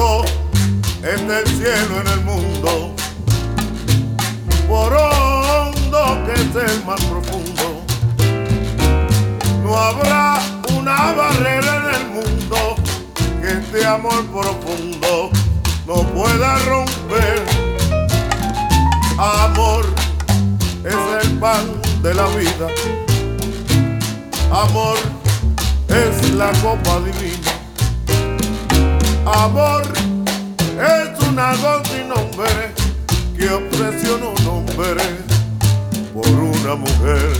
alto está el cielo en el mundo, por hondo que es el mar profundo, no habrá una barrera en el mundo que este amor profundo no pueda romper. Amor es el pan de la vida, amor es la copa divina, amor es una voz sin nombre que obsesiona un hombre por una mujer.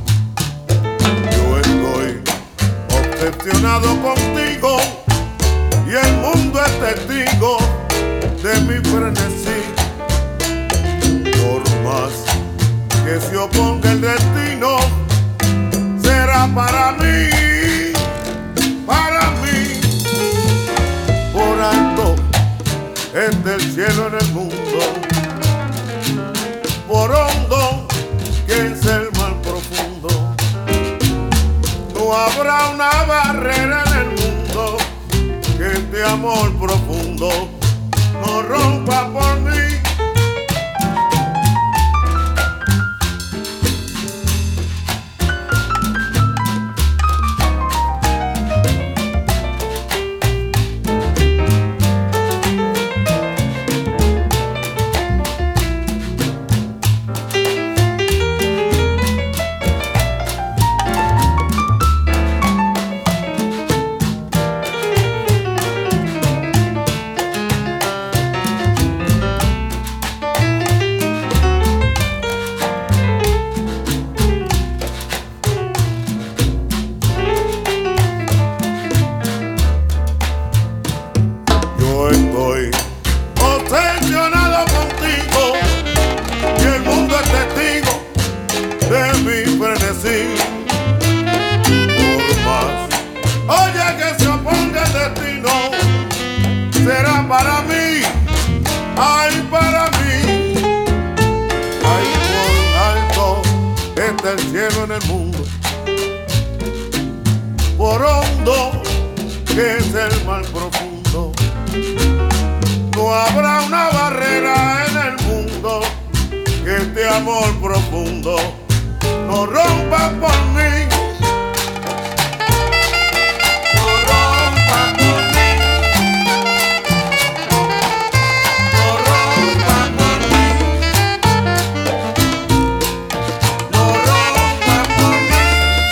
Yo estoy obsesionado contigo y el mundo es testigo de mi frenesí. Por más que se oponga el destino, será para mí, para mí. Por alto está el cielo en el mundo, por hondo que es el mar profundo, no habrá una barrera en el mundo que este amor profundo no rompa por mí. Estoy obsesionado contigo y el mundo es testigo de mi frenesí. Por más, oye, que se oponga el destino, será para mí, ay, para mí. Ay, por alto está el cielo en el mundo, por hondo que es el mar profundo, no habrá una barrera en el mundo que este amor profundo no rompa por mí. No rompa por mí. No rompa por mí. No rompa por mí.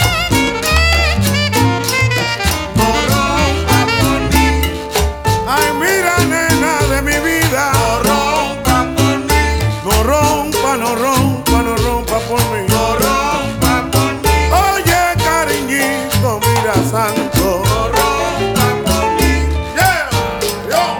No rompa por mí. Ay, mira, nena de mi vida, no rompa por mí. No rompa, no rompa, no rompa por mí. No rompa por mí. Oye, cariñito, mira, santo, no rompa por mí. Yeah, yo.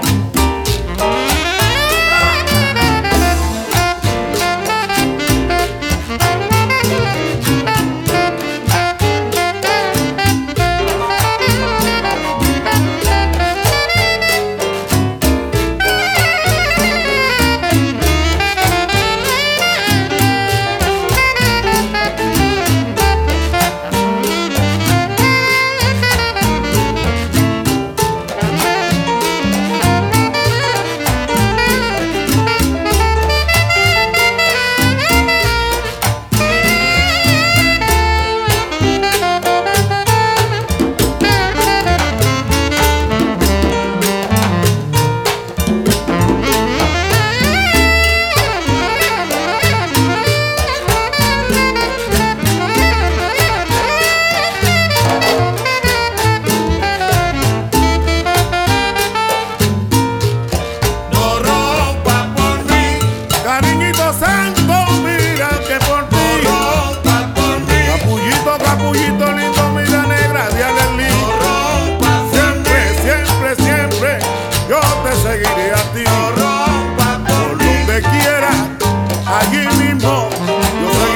Cariñito santo, mira que por ti. No rompa por mí. Capullito, capullito lindo, mira negra de Alelí. No rompa siempre, siempre, siempre, yo te seguiré a ti. No rompa por donde quiera, allí mismo, yo